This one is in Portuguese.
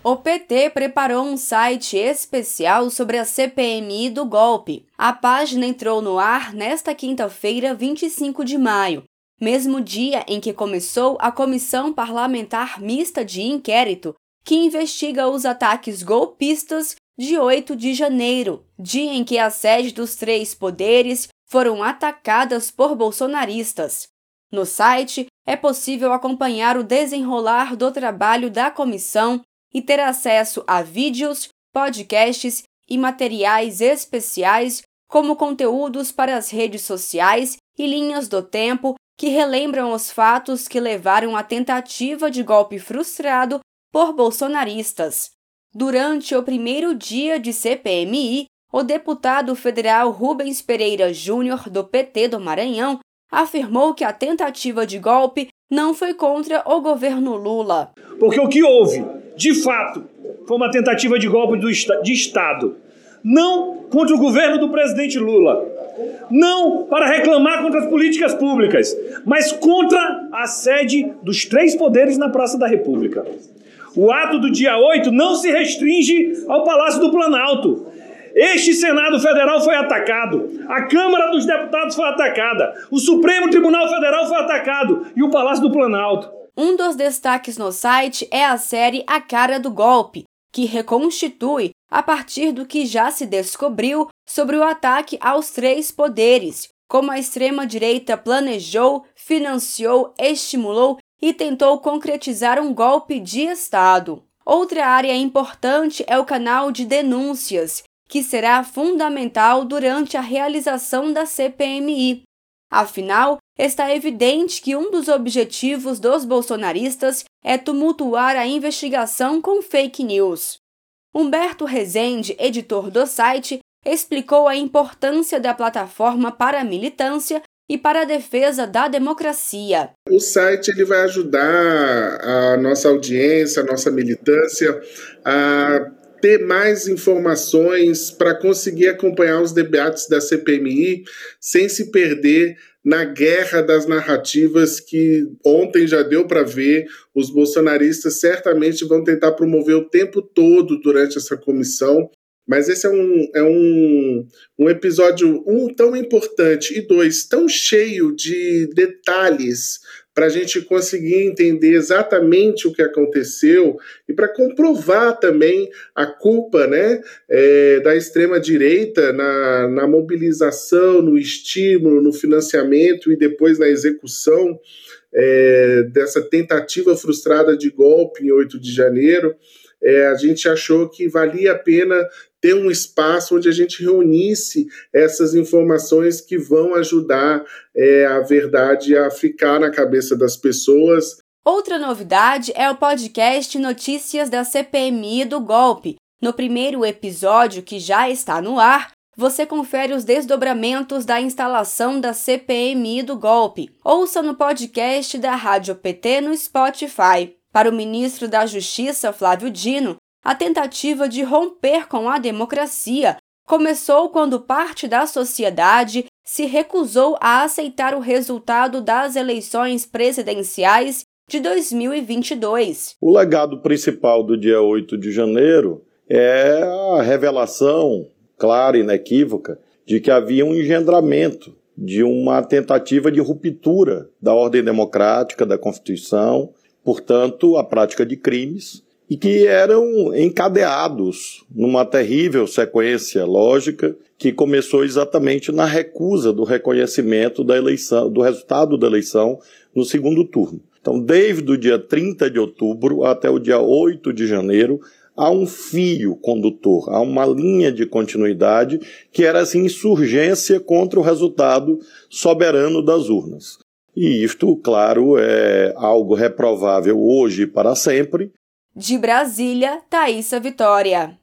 O PT preparou um site especial sobre a CPMI do golpe. A página entrou no ar nesta quinta-feira, 25 de maio, mesmo dia em que começou a Comissão Parlamentar Mista de Inquérito, que investiga os ataques golpistas de 8 de janeiro, dia em que a sede dos três poderes foram atacadas por bolsonaristas. No site, é possível acompanhar o desenrolar do trabalho da comissão e ter acesso a vídeos, podcasts e materiais especiais, como conteúdos para as redes sociais e linhas do tempo que relembram os fatos que levaram à tentativa de golpe frustrado por bolsonaristas. Durante o primeiro dia de CPMI, o deputado federal Rubens Pereira Júnior, do PT do Maranhão, afirmou que a tentativa de golpe não foi contra o governo Lula. Porque o que houve, de fato, foi uma tentativa de golpe de Estado. Não contra o governo do presidente Lula. Não para reclamar contra as políticas públicas, mas contra a sede dos três poderes na Praça da República. O ato do dia 8 não se restringe ao Palácio do Planalto. Este Senado Federal foi atacado, a Câmara dos Deputados foi atacada, o Supremo Tribunal Federal foi atacado e o Palácio do Planalto. Um dos destaques no site é a série A Cara do Golpe, que reconstitui a partir do que já se descobriu sobre o ataque aos três poderes, como a extrema-direita planejou, financiou, estimulou e tentou concretizar um golpe de Estado. Outra área importante é o canal de denúncias, que será fundamental durante a realização da CPMI. Afinal, está evidente que um dos objetivos dos bolsonaristas é tumultuar a investigação com fake news. Humberto Rezende, editor do site, explicou a importância da plataforma para a militância e para a defesa da democracia. O site ele vai ajudar a nossa audiência, a nossa militância a ter mais informações para conseguir acompanhar os debates da CPMI sem se perder na guerra das narrativas que ontem já deu para ver. Os bolsonaristas certamente vão tentar promover o tempo todo durante essa comissão, mas esse é um episódio, tão importante e tão cheio de detalhes para a gente conseguir entender exatamente o que aconteceu e para comprovar também a culpa, da extrema-direita na mobilização, no estímulo, no financiamento e depois na execução dessa tentativa frustrada de golpe em 8 de janeiro. A gente achou que valia a pena ter um espaço onde a gente reunisse essas informações que vão ajudar a verdade a ficar na cabeça das pessoas. Outra novidade é o podcast Notícias da CPMI do Golpe. No primeiro episódio, que já está no ar, você confere os desdobramentos da instalação da CPMI do Golpe. Ouça no podcast da Rádio PT no Spotify. Para o ministro da Justiça, Flávio Dino, a tentativa de romper com a democracia começou quando parte da sociedade se recusou a aceitar o resultado das eleições presidenciais de 2022. O legado principal do dia 8 de janeiro é a revelação clara e inequívoca de que havia um engendramento de uma tentativa de ruptura da ordem democrática, da Constituição, portanto, a prática de crimes, e que eram encadeados numa terrível sequência lógica que começou exatamente na recusa do reconhecimento da eleição, do resultado da eleição no segundo turno. Então, desde o dia 30 de outubro até o dia 8 de janeiro, há um fio condutor, há uma linha de continuidade que era essa insurgência contra o resultado soberano das urnas. E isto, claro, é algo reprovável hoje e para sempre. De Brasília, Thaísa Vitória.